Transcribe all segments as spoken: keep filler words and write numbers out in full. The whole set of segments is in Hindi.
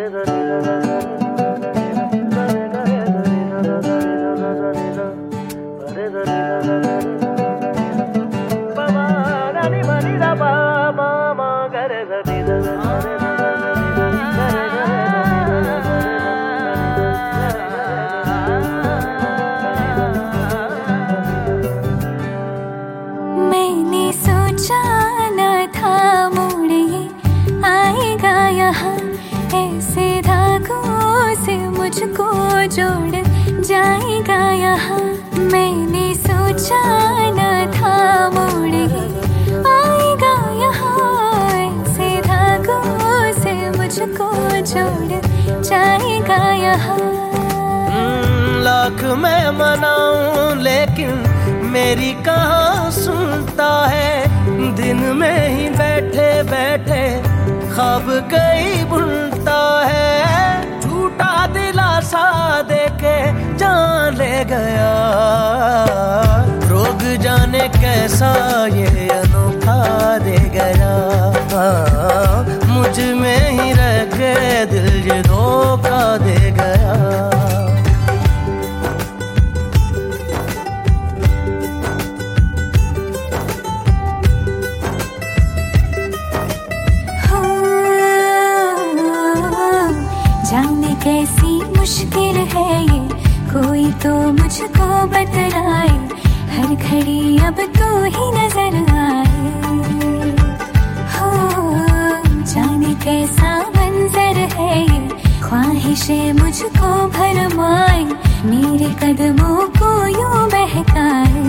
मैंने सोचा न था मोड़ ये आएगा यहाँ, ऐसे धागों से मुझको जोड़ जाएगा यहाँ। मैंने सोचा न था मोड़ ये आएगा यहाँ, ऐसे धागों से मुझको जोड़ जाएगा यहाँ। लाख मैं मनाऊं लेकिन मेरी कहाँ सुनता है, दिन में ही बैठे बैठे ख्वाब कई बुनता है। झूठा दिलासा देके जान ले गया, रोग जाने कैसा ये अनोखा दे गया। मुझ में ही रह के दिल ये धोखा दे गया। जाने कैसी मुश्किल है ये, कोई तो मुझको बतलाए। हर घड़ी अब तू ही नजर आए। हो जाने कैसा मंजर है ये, ख्वाहिशें मुझको भरमाए, मेरे कदमों को यूं बहकाए।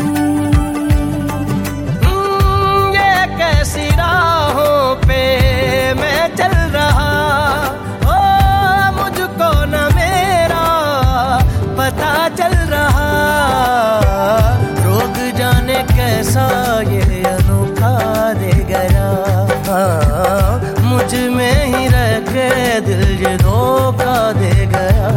ये कैसी राहों पे मैं चल रहा, पता चल रहा। रोग जाने कैसा ये अनोखा दे गया, मुझ में ही रह के दिल ये धोखा दे गया।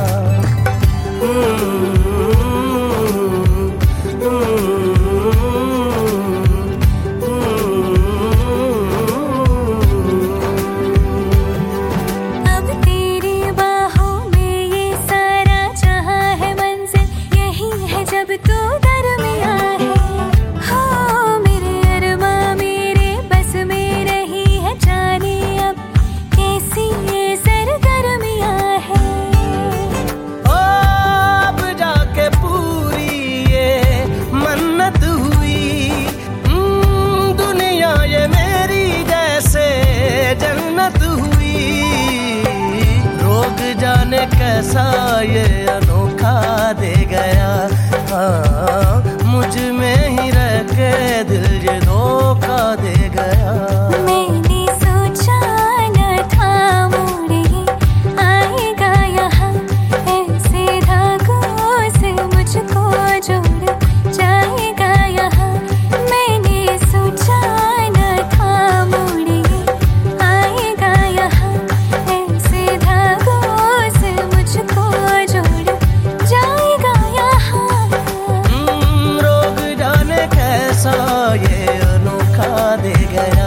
जाने कैसा ये अनोखा दे गया, हाँ मुझ में ही रह के दिल ये धोखा दे गया। मैंने सोचा न था मोड़ ये आएगा यहाँ, ऐसे धागों से मुझको जोड़ जाएगा यहाँ। मैंने सोचा न था मोड़ ये आएगा यहाँ, ऐसे धागों से मुझको जोड़ जाएगा यहाँ। रोग जाने कैसा ये अनोखा दे गया,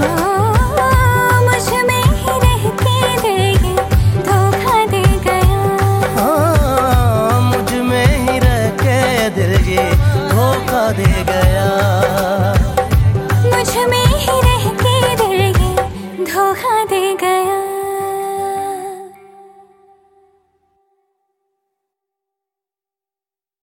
मुझ में ही रह के दिल ये धोखा दे गया। हाँ मुझ में ही रह के दिल ये धोखा दे गया। मुझ में ही रह के दिल ये धोखा दे गया।